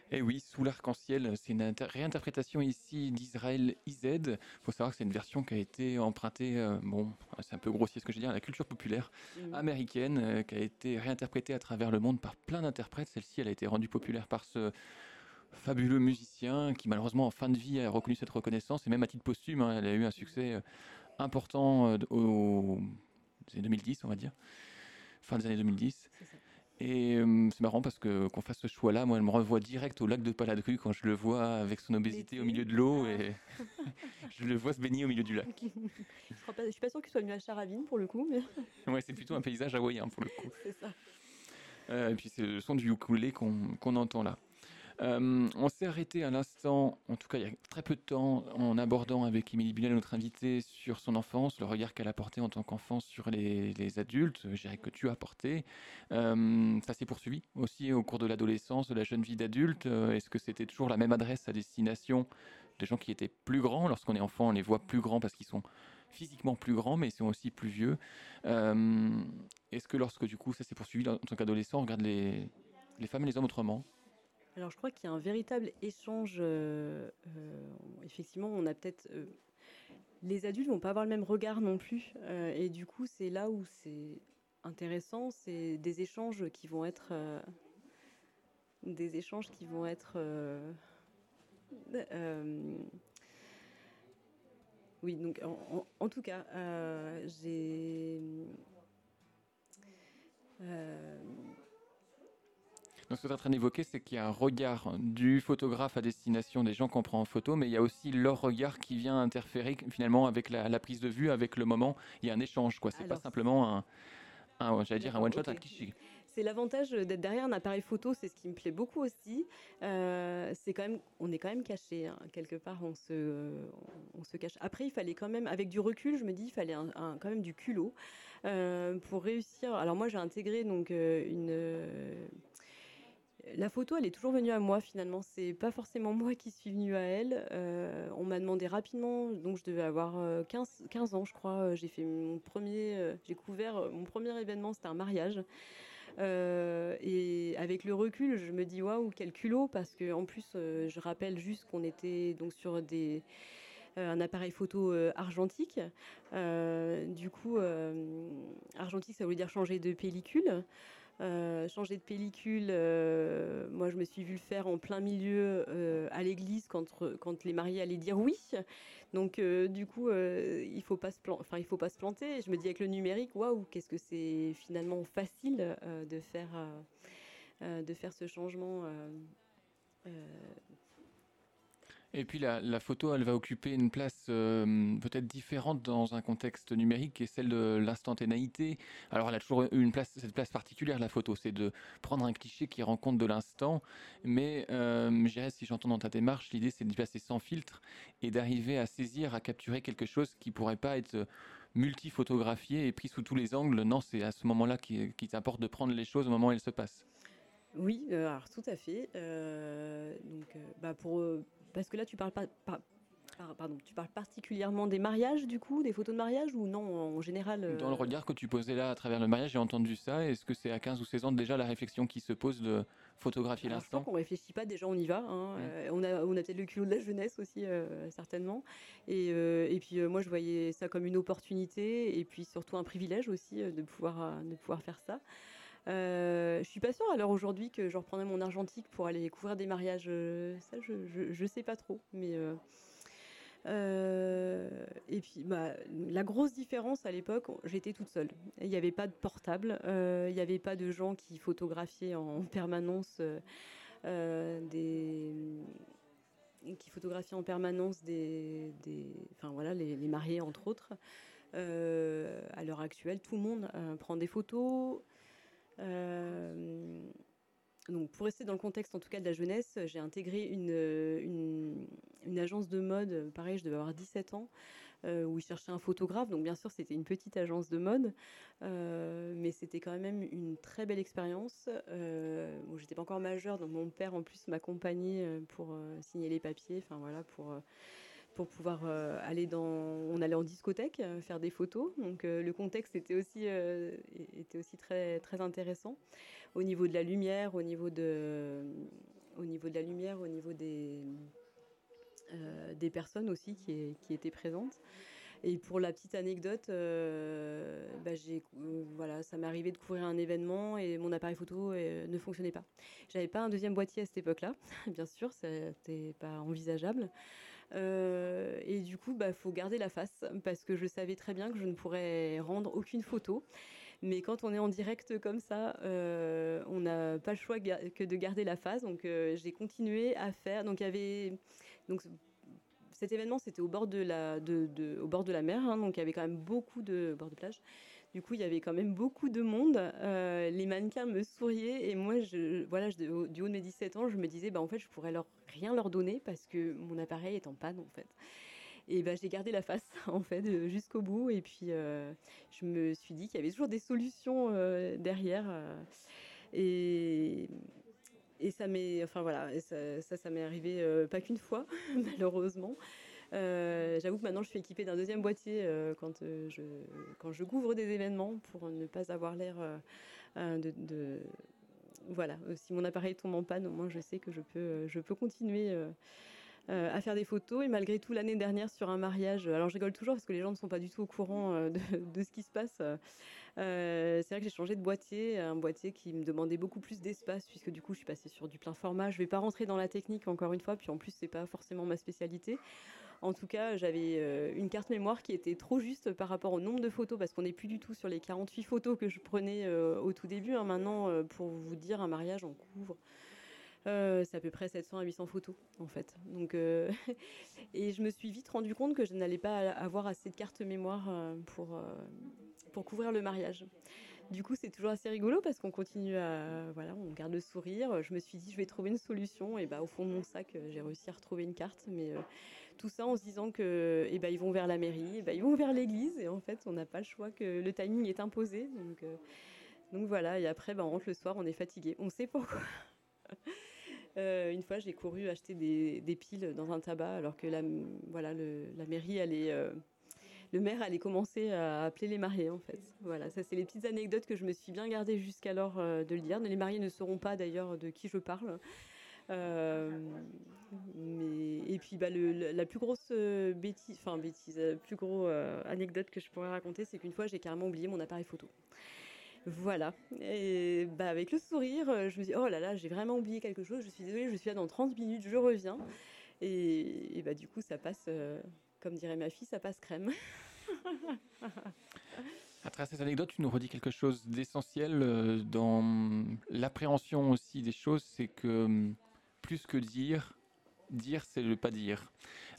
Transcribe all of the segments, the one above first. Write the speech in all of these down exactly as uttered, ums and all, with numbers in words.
Et oui, Sous l'arc-en-ciel, c'est une inter- réinterprétation ici d'Israël I Z. Il faut savoir que c'est une version qui a été empruntée, euh, bon, c'est un peu grossier ce que je veux dire, à la culture populaire Mhm. américaine, euh, qui a été réinterprétée à travers le monde par plein d'interprètes. Celle-ci, elle a été rendue populaire par ce fabuleux musicien qui, malheureusement, en fin de vie, a reconnu cette reconnaissance, et même à titre posthume, hein, elle a eu un succès euh, important euh, aux années deux mille dix, on va dire, fin des années deux mille dix. C'est ça. Et euh, c'est marrant parce que qu'on fasse ce choix-là, moi, elle me renvoie direct au lac de Paladru quand je le vois avec son obésité au L'été. milieu de l'eau Ah. et je le vois se baigner au milieu du lac. Je crois pas, je suis pas sûre qu'il soit venu à Charavine pour le coup, mais Ouais, c'est plutôt un paysage hawaïen pour le coup. c'est ça. Euh, et puis c'est le son du ukulélé qu'on qu'on entend là. Euh, on s'est arrêté à l'instant, en tout cas il y a très peu de temps, en abordant avec Émilie Bilal, notre invitée, sur son enfance, le regard qu'elle a porté en tant qu'enfant sur les, les adultes, je dirais que tu as porté. Euh, ça s'est poursuivi aussi au cours de l'adolescence, de la jeune vie d'adulte. Euh, Est-ce que c'était toujours la même adresse à destination des gens qui étaient plus grands? Lorsqu'on est enfant, on les voit plus grands parce qu'ils sont physiquement plus grands, mais ils sont aussi plus vieux. Euh, Est-ce que lorsque du coup ça s'est poursuivi en tant qu'adolescent, on regarde les, les femmes et les hommes autrement? Alors je crois qu'il y a un véritable échange. Euh, euh, effectivement, on a peut-être. Euh, les adultes vont pas avoir le même regard non plus. Euh, et du coup, c'est là où c'est intéressant. C'est des échanges qui vont être. Euh, des échanges qui vont être. Euh, euh, oui, donc en, en- en tout cas, euh, j'ai. euh, Donc, ce que tu es en train d'évoquer, c'est qu'il y a un regard du photographe à destination des gens qu'on prend en photo, mais il y a aussi leur regard qui vient interférer finalement avec la, la prise de vue, avec le moment. Il y a un échange, quoi. C'est pas alors, simplement un, un j'allais dire un d'accord, one shot, ok. un cliché. C'est l'avantage d'être derrière un appareil photo, c'est ce qui me plaît beaucoup aussi. Euh, c'est quand même, on est quand même caché hein, quelque part, on se, on se cache. Après, il fallait quand même, avec du recul, je me dis, il fallait un, un- quand même du culot euh, pour réussir. Alors moi, j'ai intégré donc euh, une. euh, la photo, elle est toujours venue à moi finalement. C'est pas forcément moi qui suis venue à elle. Euh, on m'a demandé rapidement, donc je devais avoir euh, quinze, quinze ans, je crois. J'ai fait mon premier, euh, j'ai couvert euh, mon premier événement, c'était un mariage. Euh, et avec le recul, je me dis waouh, quel culot, parce que en plus, euh, je rappelle juste qu'on était donc sur des, euh, un appareil photo euh, argentique. Euh, du coup, euh, argentique, ça voulait dire changer de pellicule. Euh, changer de pellicule, euh, moi je me suis vu le faire en plein milieu euh, à l'église quand, quand les mariés allaient dire oui. Donc euh, du coup, euh, il faut pas se plan- enfin il faut pas se planter. Je me dis avec le numérique, waouh, qu'est-ce que c'est finalement facile euh, de faire euh, euh, de faire ce changement. Euh, euh, Et puis la, la photo, elle va occuper une place euh, peut-être différente dans un contexte numérique qui est celle de l'instantanéité. Alors elle a toujours eu une place, cette place particulière, la photo, c'est de prendre un cliché qui rend compte de l'instant. Mais euh, je dirais, si j'entends dans ta démarche, l'idée c'est d'y passer sans filtre et d'arriver à saisir, à capturer quelque chose qui pourrait pas être multi-photographié et pris sous tous les angles. Non, c'est à ce moment-là qu'il qui t'importe de prendre les choses au moment où elles se passent. oui, euh, alors tout à fait. Euh, donc euh, bah pour euh, parce que là tu parles pas, pas par- pardon, tu parles particulièrement des mariages du coup, des photos de mariage ou non en général. Dans le euh, regard que tu posais là à travers le mariage, j'ai entendu ça. Est-ce que c'est à quinze ou seize ans déjà la réflexion qui se pose de photographier Alors je crois l'instant? qu'on réfléchit pas, déjà on y va. Hein. Hmm. Euh, on a, on a peut-être le culot de la jeunesse aussi, euh, certainement. Et, euh, et puis euh, moi je voyais ça comme une opportunité et puis surtout un privilège aussi euh, de, pouvoir, euh, de pouvoir faire ça. Euh, je suis pas sûre à l'heure aujourd'hui que je reprendrais mon argentique pour aller couvrir des mariages. euh, ça je, je, je sais pas trop. Mais euh, euh, et puis, bah, la grosse différence à l'époque, j'étais toute seule. Il n'y avait pas de portable, euh, il n'y avait pas de gens qui photographiaient en permanence euh, euh, des qui photographiaient en permanence des, des enfin voilà, les, les mariés entre autres. Euh, à l'heure actuelle, tout le monde euh, prend des photos. Euh, donc, pour rester dans le contexte en tout cas de la jeunesse, j'ai intégré une, une, une agence de mode. Pareil, je devais avoir dix-sept ans, euh, où ils cherchaient un photographe. Donc bien sûr, c'était une petite agence de mode, euh, mais c'était quand même une très belle expérience. Euh, bon, j'étais pas encore majeure, donc mon père en plus m'accompagnait euh, pour euh, signer les papiers. Enfin voilà, pour euh, pour pouvoir euh, aller dans. On allait en discothèque euh, faire des photos. Donc euh, le contexte était aussi euh, était aussi très très intéressant au niveau de la lumière, au niveau de au niveau niveau de la lumière, au niveau des, euh, des personnes aussi qui, qui étaient présentes. Et pour la petite anecdote, euh, bah j'ai, euh, voilà, ça m'est arrivé de couvrir un événement et mon appareil photo euh, ne fonctionnait pas. J'avais pas un deuxième boîtier à cette époque-là, bien sûr, c'était pas envisageable. Euh, et du coup, bah, faut garder la face parce que je savais très bien que je ne pourrais rendre aucune photo. Mais quand on est en direct comme ça, euh, on n'a pas le choix que de garder la face. Donc euh, j'ai continué à faire. Donc il y avait donc cet événement, c'était au bord de la, de, de, au bord de la mer, hein, donc il y avait quand même beaucoup de bord de plage. Du coup, il y avait quand même beaucoup de monde. Euh, les mannequins me souriaient et moi, je, voilà, je, du haut de mes dix-sept ans, je me disais, bah en fait, je pourrais leur rien leur donner parce que mon appareil est en panne, en fait. Et bah, j'ai gardé la face, en fait, jusqu'au bout. Et puis, euh, je me suis dit qu'il y avait toujours des solutions euh, derrière. Euh, et et ça m'est, enfin voilà, et ça, ça, ça m'est arrivé euh, pas qu'une fois, malheureusement. Euh, j'avoue que maintenant je suis équipée d'un deuxième boîtier euh, quand, euh, je, quand je couvre des événements pour ne pas avoir l'air euh, de, de... Voilà, si mon appareil tombe en panne, au moins je sais que je peux, je peux continuer euh, euh, à faire des photos. Et malgré tout, l'année dernière sur un mariage, alors je rigole toujours parce que les gens ne sont pas du tout au courant euh, de, de ce qui se passe. Euh, c'est vrai que j'ai changé de boîtier, un boîtier qui me demandait beaucoup plus d'espace puisque du coup je suis passée sur du plein format. Je vais pas rentrer dans la technique encore une fois, puis en plus c'est pas forcément ma spécialité. En tout cas, j'avais euh, une carte mémoire qui était trop juste par rapport au nombre de photos parce qu'on n'est plus du tout sur les quarante-huit photos que je prenais euh, au tout début. Hein. Maintenant, euh, pour vous dire, un mariage en couvre. Euh, c'est à peu près sept cents à huit cents photos en fait. Donc, euh, et je me suis vite rendu compte que je n'allais pas avoir assez de carte mémoire euh, pour, euh, pour couvrir le mariage. Du coup, c'est toujours assez rigolo parce qu'on continue à, voilà, on garde le sourire. Je me suis dit, je vais trouver une solution. Et bah, au fond de mon sac, j'ai réussi à retrouver une carte. Mais euh, tout ça en se disant que, et bah, ils vont vers la mairie, et bah, ils vont vers l'église. Et en fait, on n'a pas le choix, que le timing est imposé. Donc, euh, donc voilà. Et après, bah, on rentre le soir, on est fatigué. On sait pourquoi. Euh, une fois, j'ai couru acheter des, des piles dans un tabac, alors que la, voilà, le, la mairie allait, euh, le maire allait commencer à appeler les mariés, en fait. Voilà, ça c'est les petites anecdotes que je me suis bien gardées jusqu'alors euh, de le dire. Les mariés ne sauront pas d'ailleurs de qui je parle. Euh, mais, et puis bah, le, la plus grosse euh, bêtise, enfin bêtise, la plus grosse euh, anecdote que je pourrais raconter, c'est qu'une fois j'ai carrément oublié mon appareil photo. Voilà. Et bah, avec le sourire, je me dis oh là là, j'ai vraiment oublié quelque chose. Je suis désolée, je suis là dans trente minutes, je reviens. Et, et bah du coup, ça passe, euh, comme dirait ma fille, ça passe crème. À travers cette anecdote, tu nous redis quelque chose d'essentiel euh, dans l'appréhension aussi des choses, c'est que plus que dire, dire c'est le pas dire.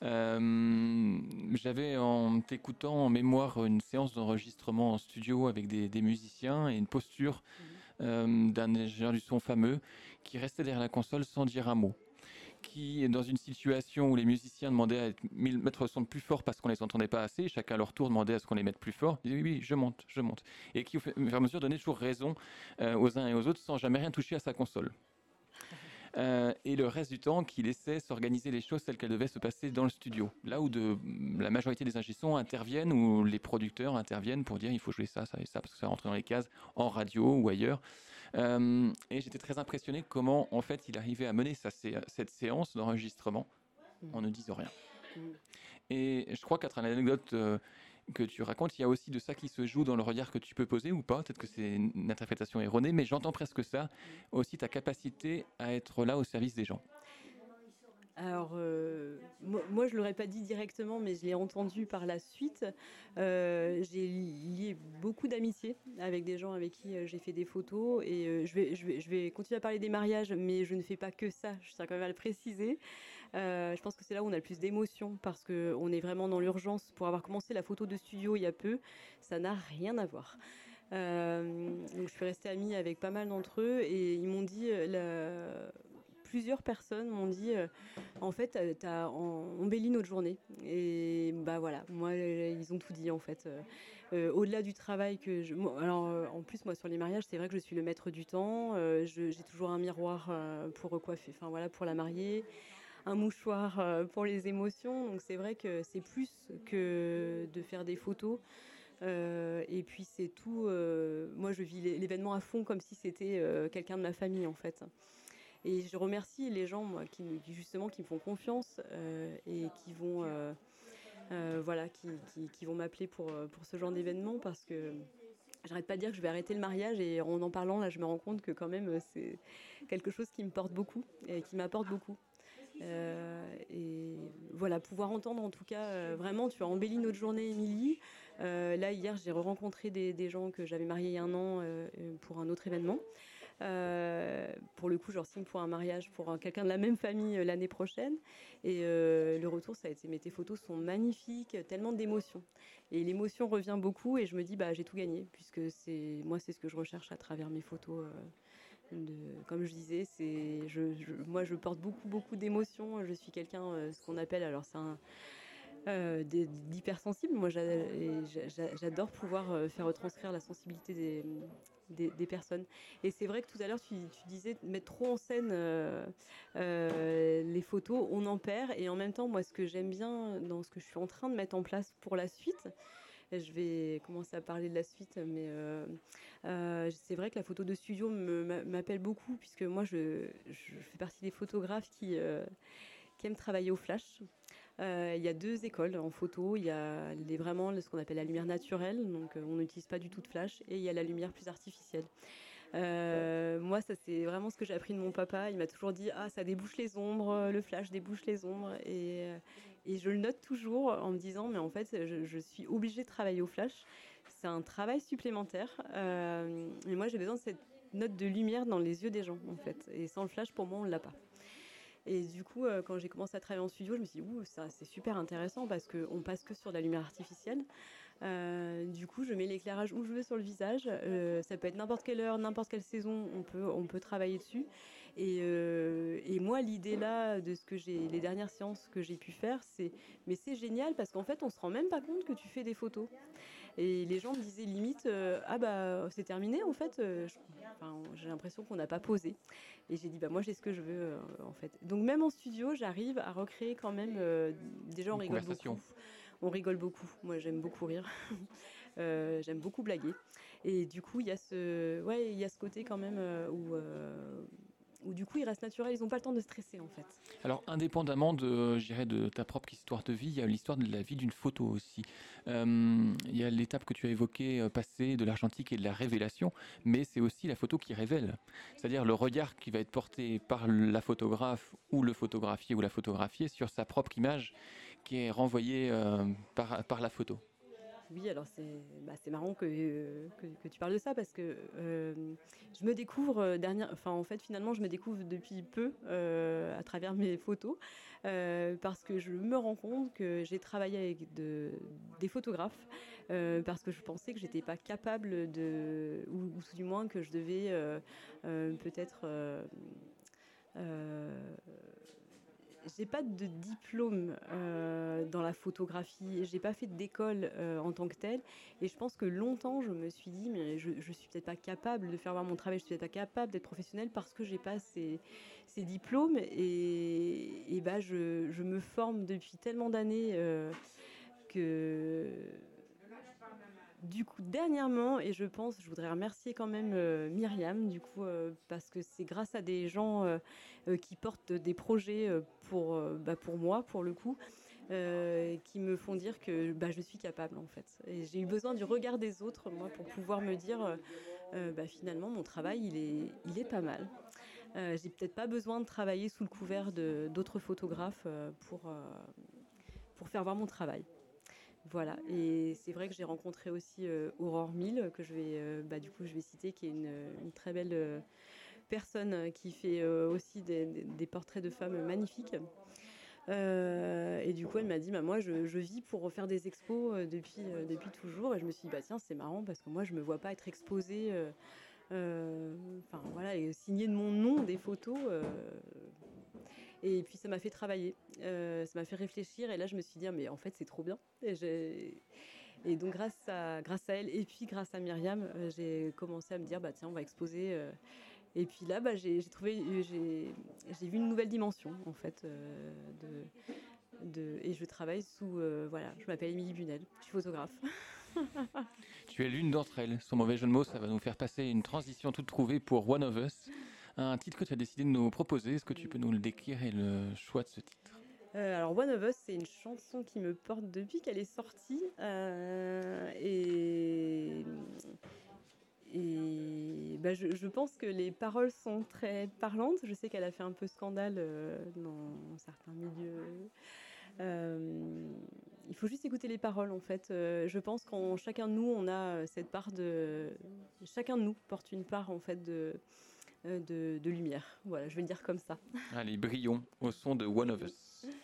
Euh, j'avais en t'écoutant en mémoire une séance d'enregistrement en studio avec des, des musiciens et une posture euh, d'un ingénieur du son fameux qui restait derrière la console sans dire un mot, qui, dans une situation où les musiciens demandaient à être, mettre le son plus fort parce qu'on les entendait pas assez, chacun à leur tour demandait à ce qu'on les mette plus fort, ils disaient oui, oui, je monte, je monte. Et qui, au fur et à mesure, donnait toujours raison euh, aux uns et aux autres sans jamais rien toucher à sa console. Euh, et le reste du temps, qui laissait s'organiser les choses telles qu'elles devaient se passer dans le studio. Là où de, la majorité des ingé-sons interviennent, ou les producteurs interviennent pour dire il faut jouer ça, ça et ça, parce que ça rentre dans les cases en radio ou ailleurs. Euh, et j'étais très impressionné comment, en fait, il arrivait à mener sa, cette séance d'enregistrement en ne disant rien. Et je crois qu'à travers l'anecdote euh, que tu racontes, il y a aussi de ça qui se joue dans le regard que tu peux poser ou pas. Peut-être que c'est une interprétation erronée, mais j'entends presque ça. Aussi ta capacité à être là au service des gens. Alors, euh, moi, moi, je ne l'aurais pas dit directement, mais je l'ai entendu par la suite. Euh, j'ai lié beaucoup d'amitié avec des gens avec qui euh, j'ai fait des photos. Et euh, je, vais, je, vais, je vais continuer à parler des mariages, mais je ne fais pas que ça. Je tiens quand même à le préciser. Euh, je pense que c'est là où on a le plus d'émotions, parce qu'on est vraiment dans l'urgence. Pour avoir commencé la photo de studio il y a peu, ça n'a rien à voir. Euh, donc je suis restée amie avec pas mal d'entre eux, et ils m'ont dit... Euh, la... Plusieurs personnes m'ont dit euh, en fait tu as embelli notre journée, et bah voilà, moi ils ont tout dit en fait. Euh, euh, au-delà du travail que je... moi, alors euh, en plus moi sur les mariages c'est vrai que je suis le maître du temps, euh, je, j'ai toujours un miroir euh, pour recoiffer, enfin voilà, pour la mariée, un mouchoir euh, pour les émotions, donc c'est vrai que c'est plus que de faire des photos. Euh, et puis c'est tout, euh, moi je vis l'événement à fond comme si c'était euh, quelqu'un de ma famille en fait. Et je remercie les gens, moi, qui, justement, qui me font confiance euh, et qui vont, euh, euh, voilà, qui, qui, qui vont m'appeler pour, pour ce genre d'événement, parce que j'arrête pas de dire que je vais arrêter le mariage, et en en parlant, là, je me rends compte que quand même, c'est quelque chose qui me porte beaucoup et qui m'apporte beaucoup. Euh, et voilà, pouvoir entendre en tout cas, euh, vraiment, tu as embelli notre journée, Émilie. Euh, là, hier, j'ai rencontré des, des gens que j'avais mariés il y a un an euh, pour un autre événement. Euh, pour le coup, je leur signe pour un mariage pour un, quelqu'un de la même famille euh, l'année prochaine. Et euh, le retour, ça a été, mais tes photos sont magnifiques, tellement d'émotions. Et l'émotion revient beaucoup, et je me dis, bah, j'ai tout gagné, puisque c'est, moi, c'est ce que je recherche à travers mes photos. Euh, de, comme je disais, c'est, je, je, moi, je porte beaucoup, beaucoup d'émotions. Je suis quelqu'un, euh, ce qu'on appelle, alors c'est un, euh, d'hypersensible. Moi, j'a, j'a, j'adore pouvoir euh, faire retranscrire la sensibilité des, des, des personnes. Et c'est vrai que tout à l'heure, tu, tu disais mettre trop en scène euh, euh, les photos, on en perd. Et en même temps, moi, ce que j'aime bien dans ce que je suis en train de mettre en place pour la suite, je vais commencer à parler de la suite, mais euh, euh, c'est vrai que la photo de studio me, m'appelle beaucoup, puisque moi, je, je fais partie des photographes qui, euh, qui aiment travailler au flash. Euh, il y a deux écoles en photo. Il y a les, vraiment ce qu'on appelle la lumière naturelle, donc euh, on n'utilise pas du tout de flash, et il y a la lumière plus artificielle. Euh, moi, ça c'est vraiment ce que j'ai appris de mon papa. Il m'a toujours dit, ah, ça débouche les ombres, le flash débouche les ombres, et, et je le note toujours en me disant, mais en fait, je, je suis obligée de travailler au flash. C'est un travail supplémentaire, euh, et moi j'ai besoin de cette note de lumière dans les yeux des gens, en fait. Et sans le flash, pour moi, on l'a pas. Et du coup, euh, quand j'ai commencé à travailler en studio, je me suis dit, ouh, ça c'est super intéressant, parce qu'on passe que sur de la lumière artificielle. Euh, du coup, je mets l'éclairage où je veux sur le visage. Euh, ça peut être n'importe quelle heure, n'importe quelle saison, on peut, on peut travailler dessus. Et, euh, et moi, l'idée là, de ce que j'ai, les dernières séances que j'ai pu faire, c'est, mais c'est génial, parce qu'en fait, on se rend même pas compte que tu fais des photos. Et les gens me disaient limite, euh, ah bah c'est terminé en fait. Euh, je, enfin, j'ai l'impression qu'on n'a pas posé. Et j'ai dit, bah moi j'ai ce que je veux euh, en fait. Donc même en studio, j'arrive à recréer quand même. Euh, déjà, on Une rigole conversation. beaucoup. On rigole beaucoup. Moi, j'aime beaucoup rire. euh, j'aime beaucoup blaguer. Et du coup, il y a ce, ouais, il y a ce côté quand même euh, où, euh, où du coup, ils restent naturels. Ils n'ont pas le temps de stresser en fait. Alors, indépendamment de, je dirais, de ta propre histoire de vie, il y a l'histoire de la vie d'une photo aussi. Euh, il y a l'étape que tu as évoquée, euh, passée de l'argentique et de la révélation, mais c'est aussi la photo qui révèle. C'est-à-dire le regard qui va être porté par la photographe ou le photographié ou la photographiée sur sa propre image qui est renvoyée euh, par, par la photo. Oui, alors c'est, bah, c'est marrant que, euh, que, que tu parles de ça, parce que euh, je me découvre euh, dernière, enfin en fait finalement je me découvre depuis peu euh, à travers mes photos, euh, parce que je me rends compte que j'ai travaillé avec de, des photographes euh, parce que je pensais que j'étais pas capable de, ou, ou tout du moins que je devais euh, euh, peut-être euh, euh, j'ai pas de diplôme euh, dans la photographie, j'ai pas fait d'école euh, en tant que telle, et je pense que longtemps je me suis dit, mais je, je suis peut-être pas capable de faire voir mon travail, je suis peut-être pas capable d'être professionnelle parce que j'ai pas ces, ces diplômes, et, et bah je, je me forme depuis tellement d'années euh, que du coup, dernièrement, et je pense, je voudrais remercier quand même euh, Myriam, du coup, euh, parce que c'est grâce à des gens euh, euh, qui portent des projets euh, pour, euh, bah, pour moi, pour le coup, euh, qui me font dire que bah, je suis capable, en fait. Et j'ai eu besoin du regard des autres, moi, pour pouvoir me dire, euh, euh, bah, finalement, mon travail, il est, il est pas mal. Euh, j'ai peut-être pas besoin de travailler sous le couvert de, d'autres photographes euh, pour, euh, pour faire voir mon travail. Voilà, et c'est vrai que j'ai rencontré aussi euh, Aurore Mille, que je vais, euh, bah, du coup, je vais citer, qui est une, une très belle euh, personne euh, qui fait euh, aussi des, des, des portraits de femmes magnifiques. Euh, et du coup, elle m'a dit, bah, moi, je, je vis pour refaire des expos euh, depuis, euh, depuis toujours. Et je me suis dit, bah, tiens, c'est marrant, parce que moi, je me vois pas être exposée, euh, euh, enfin voilà, et signer de mon nom des photos. Euh, et puis ça m'a fait travailler, euh, ça m'a fait réfléchir, et là je me suis dit, ah, mais en fait c'est trop bien. Et, j'ai... et donc grâce à, grâce à elle, et puis grâce à Myriam, euh, j'ai commencé à me dire, bah tiens, on va exposer. Euh, et puis là, bah, j'ai, j'ai trouvé, j'ai, j'ai vu une nouvelle dimension en fait. Euh, de, de, et je travaille sous, euh, voilà, je m'appelle Émilie Bunel, je suis photographe. Tu es l'une d'entre elles. Son mauvais jeu de mots, ça va nous faire passer une transition toute trouvée pour One of Us. un titre que tu as décidé de nous proposer. Est-ce que tu peux nous le décrire et le choix de ce titre? Euh, alors One of Us, c'est une chanson qui me porte depuis qu'elle est sortie. Euh, et et bah, je, je pense que les paroles sont très parlantes. Je sais qu'elle a fait un peu scandale euh, dans certains milieux. Euh, il faut juste écouter les paroles en fait. Euh, je pense qu'en chacun de nous, on a cette part de... Chacun de nous porte une part en fait de, de, de lumière. Voilà, je vais le dire comme ça. Allez, brillons au son de One of Us.